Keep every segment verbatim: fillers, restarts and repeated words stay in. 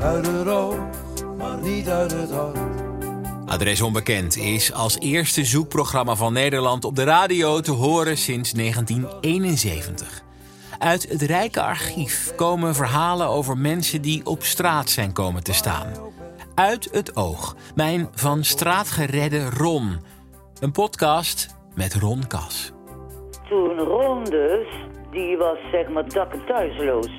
Uit het oog, maar niet uit het hart. Adres Onbekend is als eerste zoekprogramma van Nederland op de radio te horen sinds negentien eenenzeventig. Uit het rijke archief komen verhalen over mensen die op straat zijn komen te staan. Uit het oog, mijn van straat geredde Ron. Een podcast met Ron Kas. Toen Ron dus, die was zeg maar dak- en thuisloos.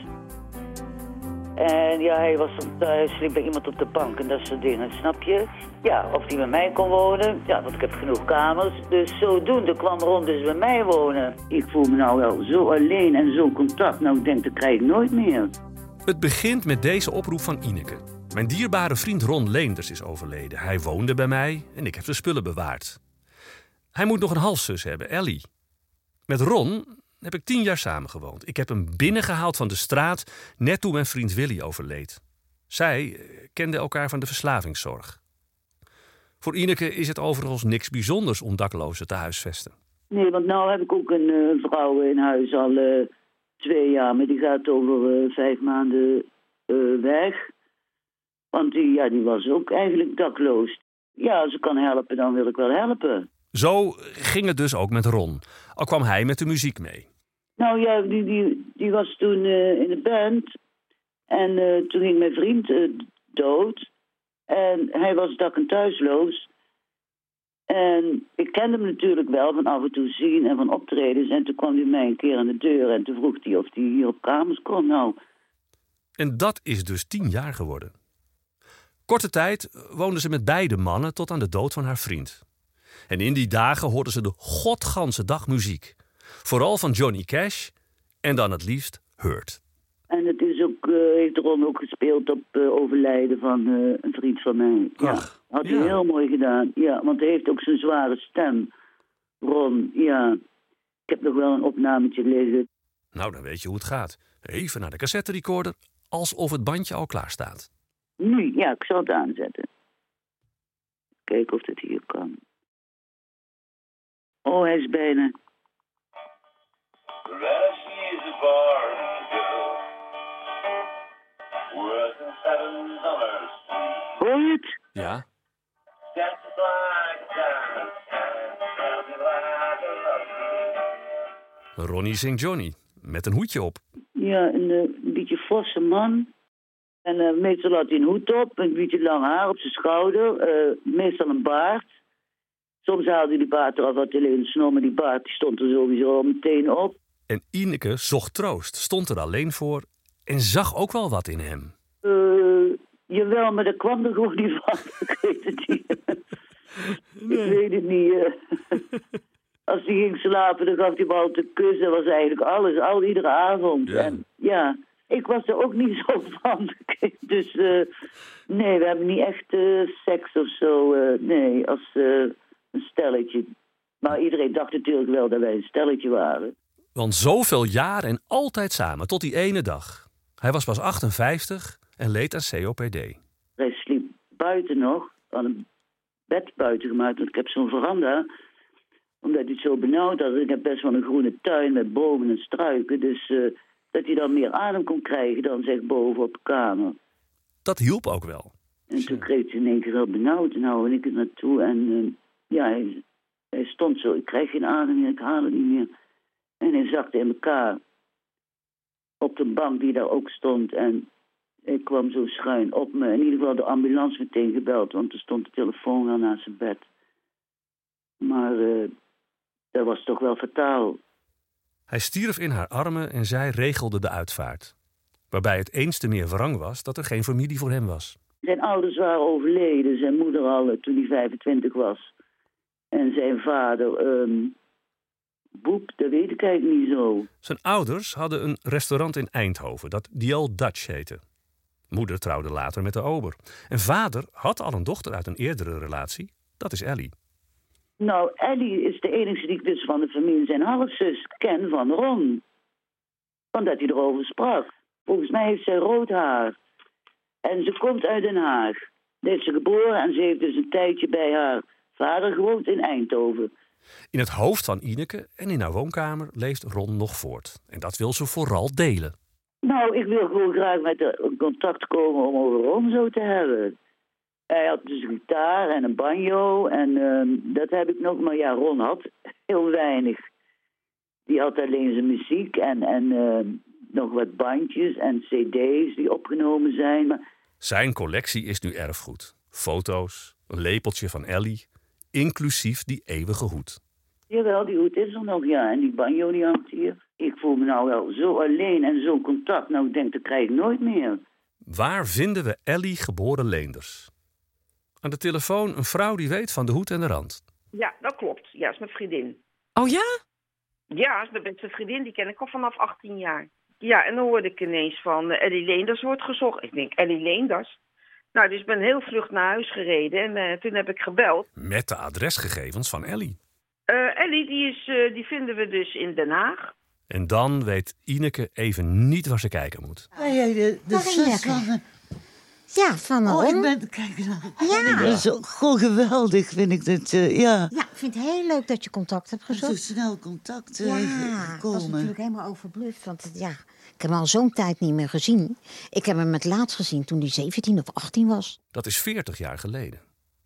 En ja, hij was dan thuis, sliep bij iemand op de bank en dat soort dingen, snap je? Ja, of die bij mij kon wonen, ja, want ik heb genoeg kamers. Dus zodoende kwam Ron dus bij mij wonen. Ik voel me nou wel zo alleen en zo contact, nou ik denk dat krijg ik nooit meer. Het begint met deze oproep van Ineke. Mijn dierbare vriend Ron Leenders is overleden. Hij woonde bij mij en ik heb de spullen bewaard. Hij moet nog een halfzus hebben, Ellie. Met Ron heb ik tien jaar samengewoond. Ik heb hem binnengehaald van de straat net toen mijn vriend Willy overleed. Zij kenden elkaar van de verslavingszorg. Voor Ineke is het overigens niks bijzonders om daklozen te huisvesten. Nee, want nou heb ik ook een uh, vrouw in huis al uh, twee jaar, maar die gaat over uh, vijf maanden uh, weg. Want die, ja, die was ook eigenlijk dakloos. Ja, als ze kan helpen, dan wil ik wel helpen. Zo ging het dus ook met Ron. Al kwam hij met de muziek mee. Nou ja, die, die, die was toen uh, in de band. En uh, toen ging mijn vriend uh, dood. En hij was dak- en thuisloos. En ik kende hem natuurlijk wel van af en toe zien en van optredens. En toen kwam hij mij een keer aan de deur. En toen vroeg hij of hij hier op kamers kon. Nou. En dat is dus tien jaar geworden. Korte tijd woonde ze met beide mannen tot aan de dood van haar vriend. En in die dagen hoorden ze de godganse dag muziek. Vooral van Johnny Cash en dan het liefst Hurt. En het is ook, uh, heeft Ron ook gespeeld op uh, overlijden van uh, een vriend van mij. Ja, Ach, had hij ja. heel mooi gedaan. Ja, want hij heeft ook zo'n zware stem. Ron, ja. Ik heb nog wel een opnametje liggen. Nou, dan weet je hoe het gaat. Even naar de cassette recorder, alsof het bandje al klaar staat. Nu, ja, ik zal het aanzetten. Kijken of het hier kan. Oh, hij is bijna. Hoor je het? Ja. Ronnie zingt Johnny, met een hoedje op. Ja, een, uh, een beetje forse man. En uh, meestal had hij een hoed op, een beetje lang haar op zijn schouder. Uh, meestal een baard. Soms haalde hij die baard eraf, had alleen een snor, maar die baard die stond er sowieso al meteen op. En Ineke zocht troost, stond er alleen voor en zag ook wel wat in hem. Uh, jawel, maar dat kwam er gewoon niet van. Ik weet het niet. Nee. Ik weet het niet. Uh. Als hij ging slapen, dan gaf hij me altijd een kus. Dat was eigenlijk alles, al iedere avond. Ja. En ja, ik was er ook niet zo van. Dus uh, nee, we hebben niet echt uh, seks of zo. Uh, nee, als uh, een stelletje. Maar iedereen dacht natuurlijk wel dat wij een stelletje waren. Want zoveel jaar en altijd samen, tot die ene dag. Hij was pas achtenvijftig en leed aan C O P D. Hij sliep buiten nog, had een bed buiten gemaakt, want ik heb zo'n veranda. Omdat hij het zo benauwd had. Ik heb best wel een groene tuin met bomen en struiken. Dus uh, dat hij dan meer adem kon krijgen dan zeg boven op de kamer. Dat hielp ook wel. En toen kreeg hij in één keer wel benauwd. En nou en ik er naartoe. En uh, ja, hij, hij stond zo. Ik krijg geen adem meer, ik haal het niet meer. En hij zakte in elkaar. Op de bank die daar ook stond. En ik kwam zo schuin op me. In ieder geval de ambulance meteen gebeld. Want er stond de telefoon al naast zijn bed. Maar uh, dat was toch wel fataal. Hij stierf in haar armen en zij regelde de uitvaart. Waarbij het eens te meer wrang was dat er geen familie voor hem was. Zijn ouders waren overleden. Zijn moeder al toen hij vijfentwintig was. En zijn vader... Um, Boep, dat weet ik eigenlijk niet zo. Zijn ouders hadden een restaurant in Eindhoven dat The Old Dutch heette. Moeder trouwde later met de ober. En vader had al een dochter uit een eerdere relatie. Dat is Ellie. Nou, Ellie is de enige die ik dus van de familie zijn halfzus ken van Ron. Omdat hij erover sprak. Volgens mij heeft zij rood haar. En ze komt uit Den Haag. Daar is ze geboren en ze heeft dus een tijdje bij haar vader gewoond in Eindhoven. In het hoofd van Ineke en in haar woonkamer leeft Ron nog voort. En dat wil ze vooral delen. Nou, ik wil gewoon graag met haar in contact komen om over Ron zo te hebben. Hij had dus een gitaar en een banjo en uh, dat heb ik nog. Maar ja, Ron had heel weinig. Die had alleen zijn muziek en, en uh, nog wat bandjes en cd's die opgenomen zijn. Maar... Zijn collectie is nu erfgoed. Foto's, een lepeltje van Ellie, inclusief die eeuwige hoed. Jawel, die hoed is er nog, ja. En die banjo die hangt hier. Ik voel me nou wel zo alleen en zo'n contact. Nou, ik denk, dat krijg ik nooit meer. Waar vinden we Ellie geboren Leenders? Aan de telefoon een vrouw die weet van de hoed en de rand. Ja, dat klopt. Ja, is mijn vriendin. Oh ja? Ja, is mijn beste vriendin. Die ken ik al vanaf achttien jaar. Ja, en dan hoorde ik ineens van uh, Ellie Leenders wordt gezocht. Ik denk, Ellie Leenders? Nou, dus ik ben heel vlug naar huis gereden en uh, toen heb ik gebeld. Met de adresgegevens van Ellie. Uh, Ellie, die, is, uh, die vinden we dus in Den Haag. En dan weet Ineke even niet waar ze kijken moet. Ben jij de, de zus van... Ja, van Oh, Ron. ik ben... Kijk nou. Ja. Dat is gewoon geweldig, vind ik dit. Uh, ja. Ja, ik vind het heel leuk dat je contact hebt Zo gezocht. snel contact uh, Ja, ik was gekomen. natuurlijk helemaal overbluft. Want het- ja, ik heb hem al zo'n tijd niet meer gezien. Ik heb hem het laatst gezien toen hij zeventien of achttien was. Dat is veertig jaar geleden.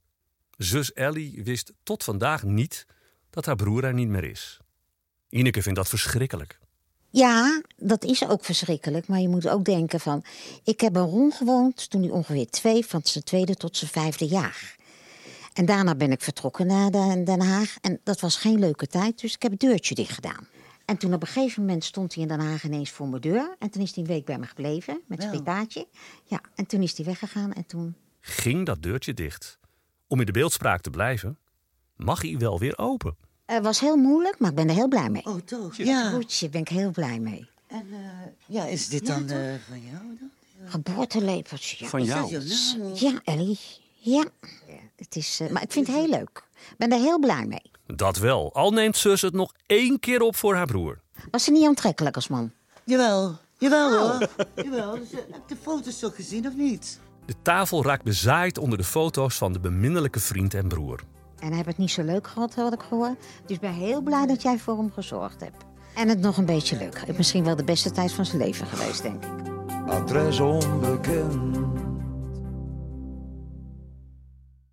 Zus Ellie wist tot vandaag niet dat haar broer er niet meer is. Ineke vindt dat verschrikkelijk. Ja, dat is ook verschrikkelijk. Maar je moet ook denken van... Ik heb bij Ron gewoond toen hij ongeveer twee... van zijn tweede tot zijn vijfde jaar. En daarna ben ik vertrokken naar de- Den Haag. En dat was geen leuke tijd, dus ik heb het deurtje dicht gedaan. En toen op een gegeven moment stond hij in Den Haag ineens voor mijn deur. En toen is hij een week bij me gebleven, met zijn Wel. gitaartje. Ja, en toen is hij weggegaan en toen... Ging dat deurtje dicht? Om in de beeldspraak te blijven, mag hij wel weer open. Het was heel moeilijk, maar ik ben er heel blij mee. Oh, toch? Ja. Ja. Goedje, ben ik heel blij mee. En uh, ja, is dit Ja, dan toch? uh, van jou dan? Geboortelepeltje. Ja. Van Is jou? dat jouw naam? Ja, Ellie. Ja. Het is, uh, maar ik vind het heel leuk. Ik ben er heel blij mee. Dat wel, al neemt zus het nog één keer op voor haar broer. Was ze niet aantrekkelijk als man? Jawel, jawel Oh. hoor. Jawel, dus, uh, heb je de foto's toch gezien of niet? De tafel raakt bezaaid onder de foto's van de beminnelijke vriend en broer. En hij heeft het niet zo leuk gehad, had ik gehoord. Dus ik ben heel blij dat jij voor hem gezorgd hebt. En het nog een beetje leuk. Het is misschien wel de beste tijd van zijn leven geweest, denk ik. Adres onbekend.